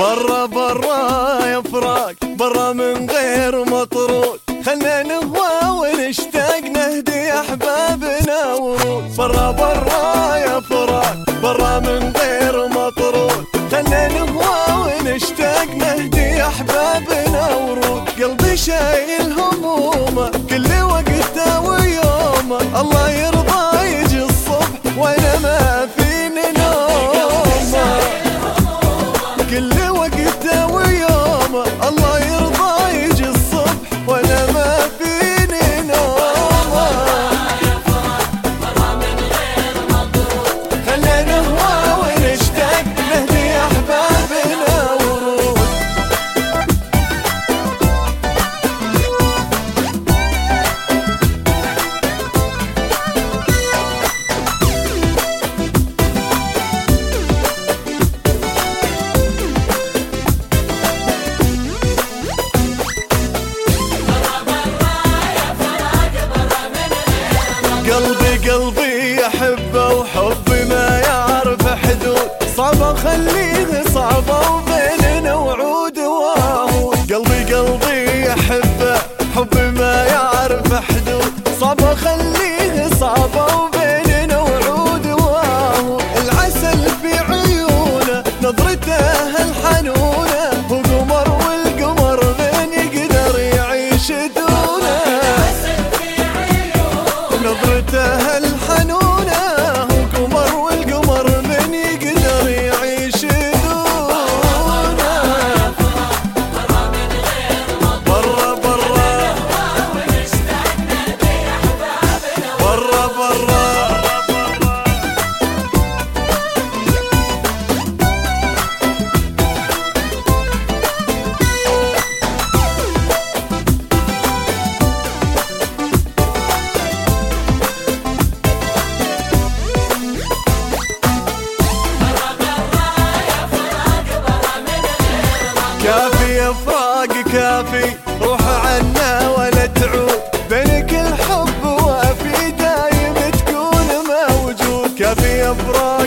برا برا يا فراق، برا من غير مطرود، خلنا نهوى ونشتاق نهدي احبابنا ورود. برا برا يا فراق، برا من غير مطرود، خلنا نهوى ونشتاق نهدي احبابنا ورود. قلبي شايل همومه كل وقته ويومه، الله يرضى يجي الصبح وانا ما فيني نومه. كل وقته ويومه الله يرضى يجي الصبح وانا ما فيني نومه. خلنا نهوى ونشتاق نهدي احبابنا ورود. قلبي يحبه وحبي ما يعرف حدود، صعب اخليه صعبه وبيننا وعود وعهود. قلبي يحبه حبي ما يعرف حدود، صعب اخليه صعبه وبيننا وعود وعهود. العسل في عيونه نظرته الحنونه، هو قمر والقمر من يقدر يعيش دونه. نظرته الحنونة هو قمر والقمر من يقدر يعيش دونه. برا برا برا برا كافي يا فراق كافي، روح عنا ولا تعود، بينك الحب وافي دايم تكون موجود. كافي يا فراق